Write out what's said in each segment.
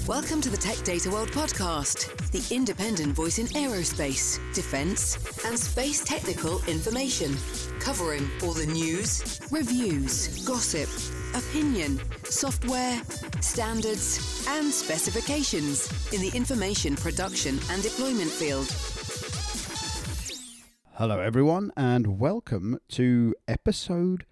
Welcome to the Tech Data World podcast, the independent voice in aerospace, defense, and space technical information, covering all the news, reviews, gossip, opinion, software, standards, and specifications in the information production and deployment field. Hello everyone, and welcome to episode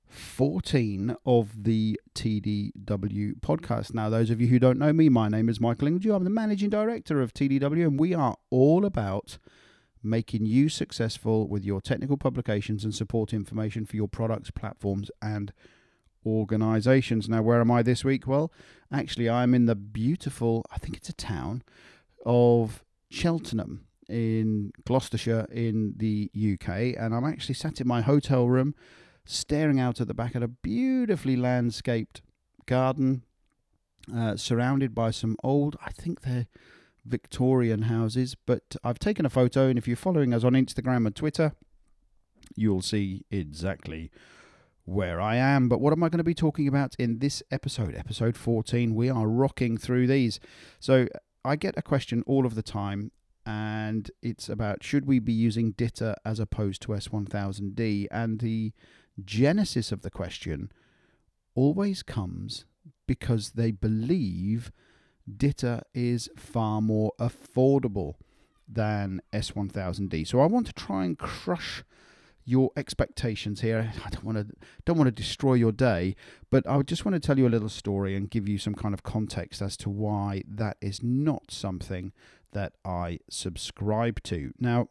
14 of the TDW podcast. Now, those of you who don't know me, my name is Michael Ingledew. I'm the managing director of TDW, and we are all about making you successful with your technical publications and support information for your products, platforms, and organizations. Now, where am I this week? Well, actually, I'm in the beautiful, I think it's a town, of Cheltenham in Gloucestershire in the UK, and I'm actually sat in my hotel room staring out at the back at a beautifully landscaped garden, surrounded by some old, I think they're Victorian houses, but I've taken a photo, and if you're following us on Instagram and Twitter, you'll see exactly where I am. But what am I going to be talking about in this episode? Episode 14, we are rocking through these. So I get a question all of the time, and it's about, should we be using DITA as opposed to S1000D? And the genesis of the question always comes because they believe DITA is far more affordable than S1000D. So I want to try and crush your expectations here. I don't want to destroy your day, but I just want to tell you a little story and give you some kind of context as to why that is not something that I subscribe to. Now,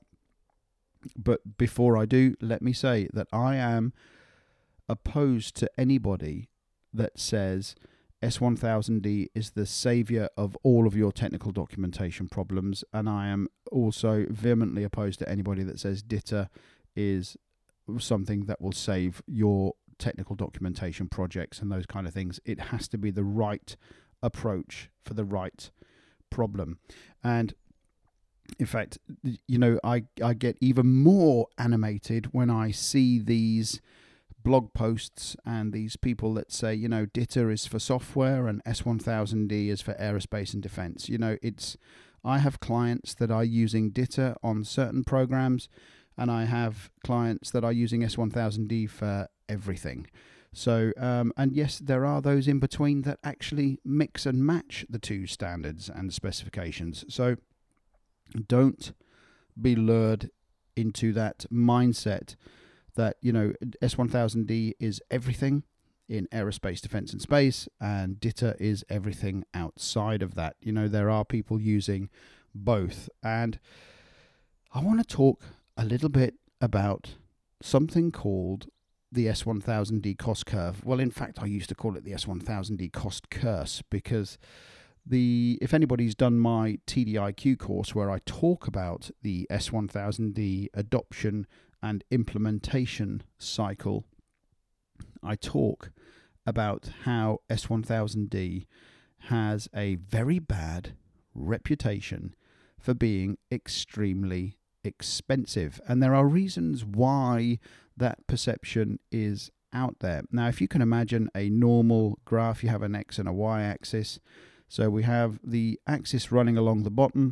but before I do, let me say that I am opposed to anybody that says S1000D is the savior of all of your technical documentation problems, and I am also vehemently opposed to anybody that says DITA is something that will save your technical documentation projects and those kind of things. It has to be the right approach for the right problem. And in fact, you know, I get even more animated when I see these blog posts and these people that say, you know, DITA is for software and S1000D is for aerospace and defense. You know, I have clients that are using DITA on certain programs, and I have clients that are using S1000D for everything. So, and yes, there are those in between that actually mix and match the two standards and specifications. So don't be lured into that mindset that, you know, S1000D is everything in aerospace, defense, and space, and DITA is everything outside of that. You know, there are people using both. And I want to talk a little bit about something called the S1000D cost curve. Well, in fact, I used to call it the S1000D cost curse, because if anybody's done my TDIQ course where I talk about the S1000D adoption and implementation cycle, I talk about how S1000D has a very bad reputation for being extremely expensive. And there are reasons why that perception is out there. Now, if you can imagine a normal graph, you have an X and a Y axis. So we have the axis running along the bottom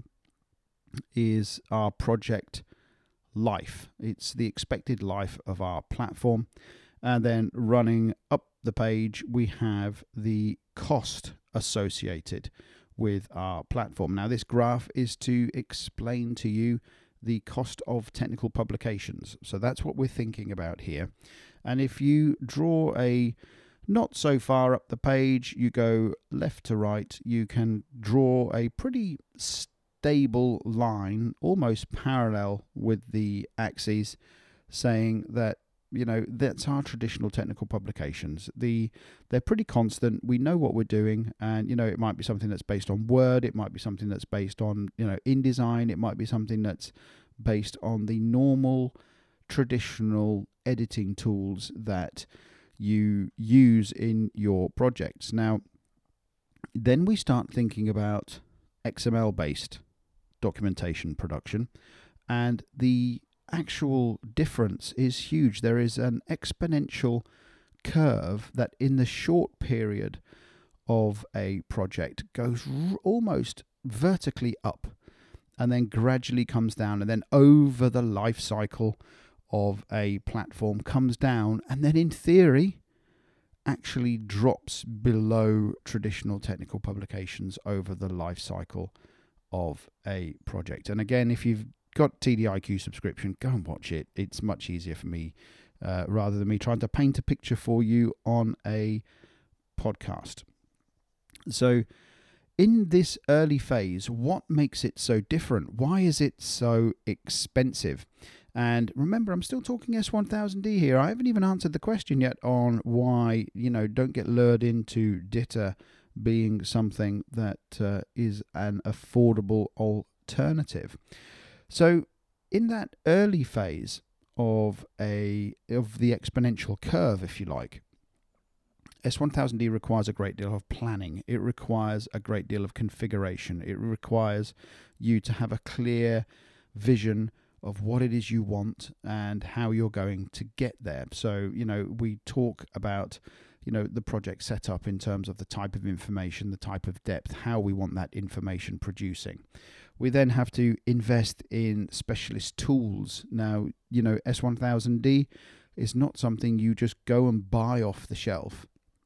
is our project life. It's the expected life of our platform. And then running up the page, we have the cost associated with our platform. Now, this graph is to explain to you the cost of technical publications. So that's what we're thinking about here. And if you draw a not so far up the page, you go left to right, you can draw a pretty stable line, almost parallel with the axes, saying that, you know, that's our traditional technical publications. They're pretty constant. We know what we're doing, and, you know, it might be something that's based on Word, it might be something that's based on, you know, InDesign, it might be something that's based on the normal traditional editing tools that you use in your projects. Now, then we start thinking about XML-based documentation production, and the actual difference is huge. There is an exponential curve that in the short period of a project goes almost vertically up and then gradually comes down, and then over the life cycle of a platform comes down, and then in theory actually drops below traditional technical publications over the life cycle of a project. And again, if you've got TDIQ subscription, go and watch it. It's much easier for me rather than me trying to paint a picture for you on a podcast. So in this early phase, what makes it so different? Why is it so expensive? And remember, I'm still talking S1000D here. I haven't even answered the question yet on why, don't get lured into DITA being something that is an affordable alternative. So in that early phase of the exponential curve, if you like, S1000D requires a great deal of planning. It requires a great deal of configuration. It requires you to have a clear vision of what it is you want and how you're going to get there. So, we talk about, the project setup in terms of the type of information, the type of depth, how we want that information producing. We then have to invest in specialist tools. Now, S1000D is not something you just go and buy off the shelf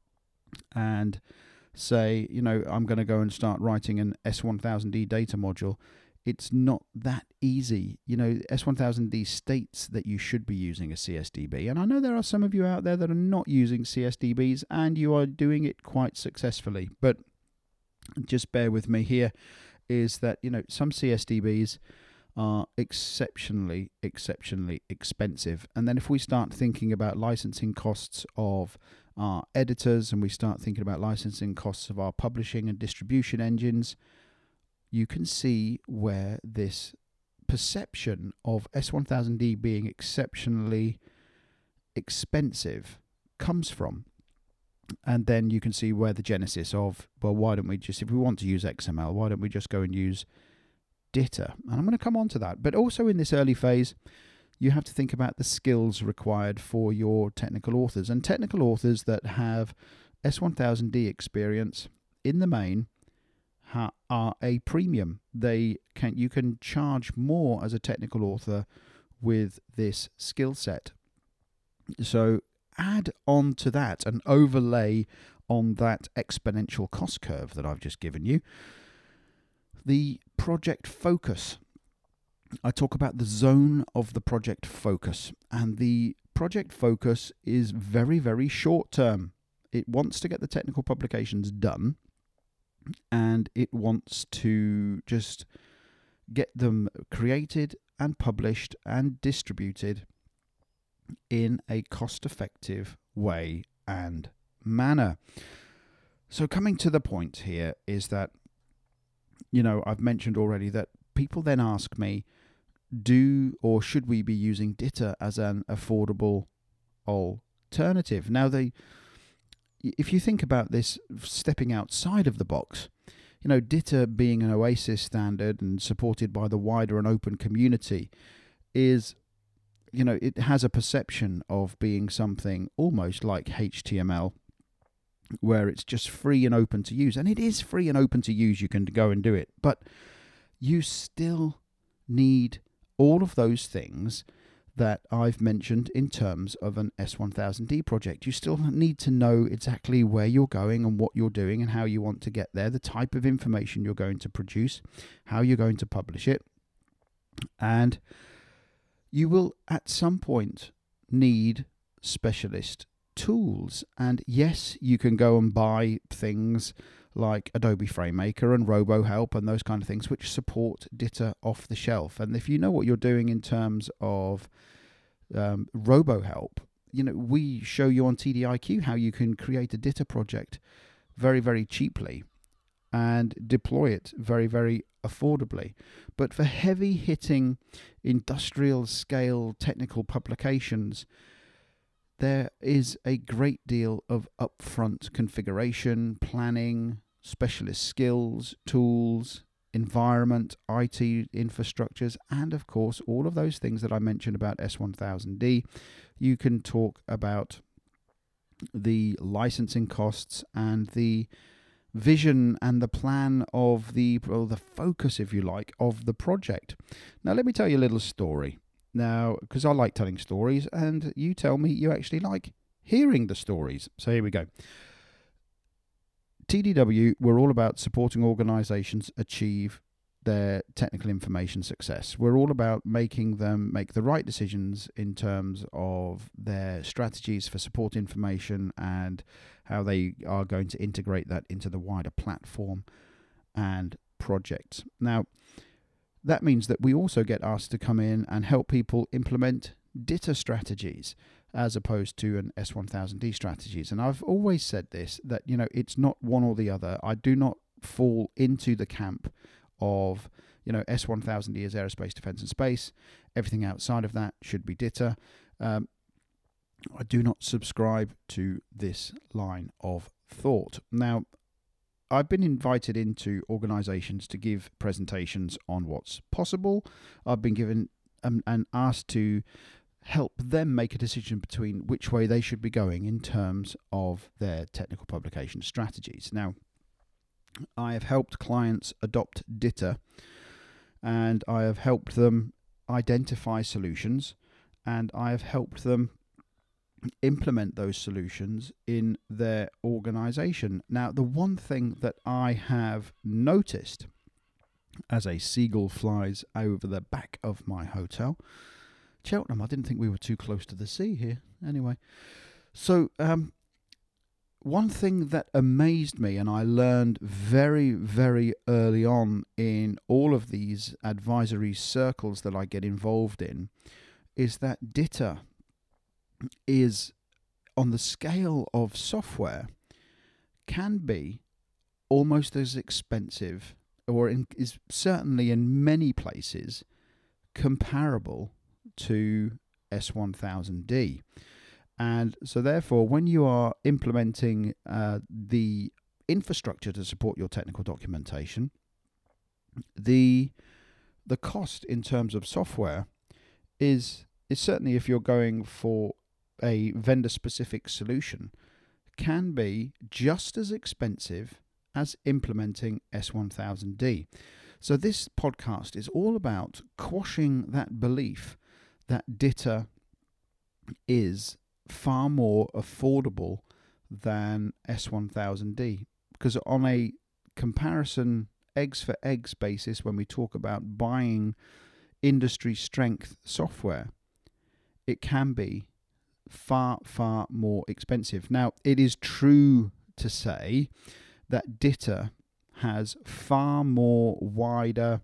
and say, I'm going to go and start writing an S1000D data module. It's not that easy. S1000D states that you should be using a CSDB. And I know there are some of you out there that are not using CSDBs and you are doing it quite successfully. But just bear with me here, is that, some CSDBs are exceptionally expensive. And then if we start thinking about licensing costs of our editors and we start thinking about licensing costs of our publishing and distribution engines, you can see where this perception of S1000D being exceptionally expensive comes from. And then you can see where the genesis of, well, why don't we just, if we want to use XML, why don't we just go and use DITA? And I'm going to come on to that. But also in this early phase, you have to think about the skills required for your technical authors. And technical authors that have S1000D experience in the main are a premium. You can charge more as a technical author with this skill set. So add on to that an overlay on that exponential cost curve that I've just given you, the project focus. I talk about the zone of the project focus, and the project focus is very, very short term. It wants to get the technical publications done, and it wants to just get them created and published and distributed in a cost-effective way and manner. So coming to the point here is that, I've mentioned already that people then ask me, or should we be using DITA as an affordable alternative? Now, if you think about this stepping outside of the box, DITA being an OASIS standard and supported by the wider and open community is, it has a perception of being something almost like HTML, where it's just free and open to use. And it is free and open to use. You can go and do it. But you still need all of those things that I've mentioned in terms of an S1000D project. You still need to know exactly where you're going and what you're doing and how you want to get there, the type of information you're going to produce, how you're going to publish it. And you will at some point need specialist tools. And yes, you can go and buy things like Adobe FrameMaker and RoboHelp and those kind of things which support DITA off the shelf. And if you know what you're doing in terms of RoboHelp, we show you on TDIQ how you can create a DITA project very, very cheaply and deploy it very, very affordably. But for heavy hitting industrial scale technical publications, there is a great deal of upfront configuration, planning, specialist skills, tools, environment, IT infrastructures, and of course all of those things that I mentioned about S1000D. You can talk about the licensing costs and the vision and the plan of the focus, if you like, of the project. Now, let me tell you a little story. Now, because I like telling stories, and you tell me you actually like hearing the stories. So here we go. TDW, we're all about supporting organisations achieve their technical information success. We're all about making them make the right decisions in terms of their strategies for support information and how they are going to integrate that into the wider platform and projects. Now, that means that we also get asked to come in and help people implement DITA strategies as opposed to an S1000D strategies. And I've always said this, that, it's not one or the other. I do not fall into the camp of, S1000D is aerospace, defense and space. Everything outside of that should be DITA. I do not subscribe to this line of thought. Now, I've been invited into organisations to give presentations on what's possible. I've been given and asked to help them make a decision between which way they should be going in terms of their technical publication strategies. Now, I have helped clients adopt DITA, and I have helped them identify solutions, and I have helped them implement those solutions in their organisation. Now, the one thing that I have noticed as a seagull flies over the back of my hotel, Cheltenham, I didn't think we were too close to the sea here. Anyway, so one thing that amazed me, and I learned very, very early on in all of these advisory circles that I get involved in, is that DITA is, on the scale of software, can be almost as expensive, or is certainly in many places comparable to S1000D. And so therefore, when you are implementing the infrastructure to support your technical documentation, the cost in terms of software is certainly, if you're going for a vendor-specific solution, can be just as expensive as implementing S1000D. So this podcast is all about quashing that belief that DITA is far more affordable than S1000D, because on a comparison eggs for eggs basis, when we talk about buying industry strength software, it can be far, far more expensive. Now, it is true to say that DITA has far more wider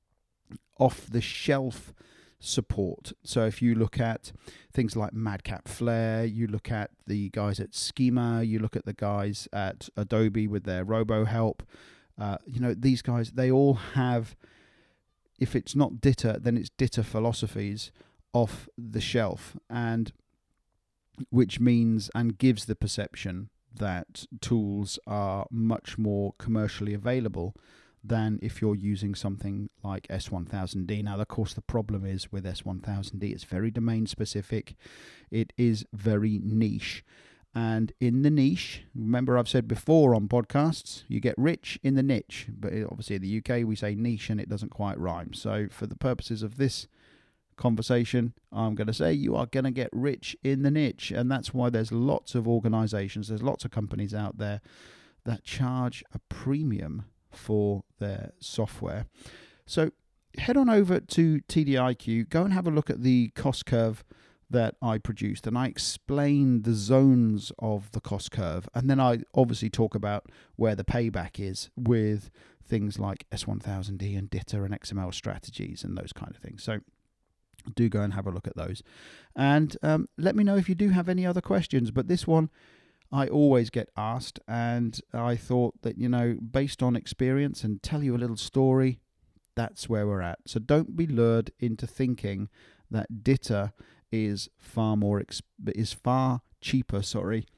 off-the-shelf support. So if you look at things like Madcap Flare, you look at the guys at Schema, you look at the guys at Adobe with their RoboHelp, these guys, they all have, if it's not DITA, then it's DITA philosophies off the shelf, and which means and gives the perception that tools are much more commercially available than if you're using something like S1000D. Now, of course, the problem is with S1000D, it's very domain specific. It is very niche. And in the niche, remember I've said before on podcasts, you get rich in the niche. But obviously in the UK, we say niche and it doesn't quite rhyme. So for the purposes of this conversation, I'm going to say you are going to get rich in the niche. And that's why there's lots of organizations, there's lots of companies out there that charge a premium for their software. So head on over to TDIQ, go and have a look at the cost curve that I produced, and I explain the zones of the cost curve, and then I obviously talk about where the payback is with things like S1000D and DITA and XML strategies and those kind of things. So do go and have a look at those, and let me know if you do have any other questions. But this one I always get asked, and I thought that, based on experience and tell you a little story, that's where we're at. So don't be lured into thinking that DITA is far cheaper,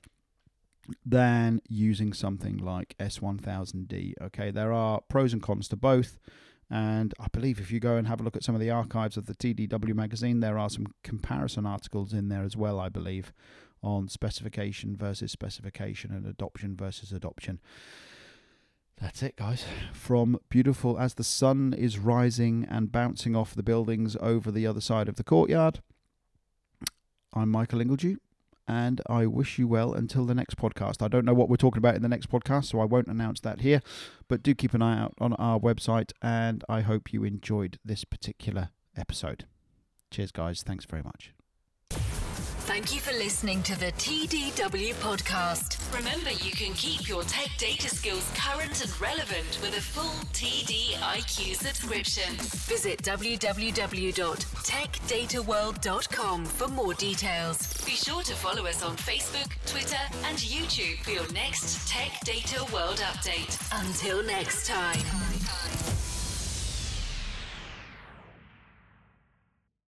than using something like S1000D. Okay, there are pros and cons to both, and I believe if you go and have a look at some of the archives of the TDW magazine, there are some comparison articles in there as well, I believe, on specification versus specification and adoption versus adoption. That's it, guys. From beautiful as the sun is rising and bouncing off the buildings over the other side of the courtyard, I'm Michael Ingledew, and I wish you well until the next podcast. I don't know what we're talking about in the next podcast, so I won't announce that here, but do keep an eye out on our website, and I hope you enjoyed this particular episode. Cheers, guys. Thanks very much. Thank you for listening to the TDW podcast. Remember, you can keep your tech data skills current and relevant with a full TDIQ subscription. Visit www.techdataworld.com for more details. Be sure to follow us on Facebook, Twitter, and YouTube for your next Tech Data World update. Until next time.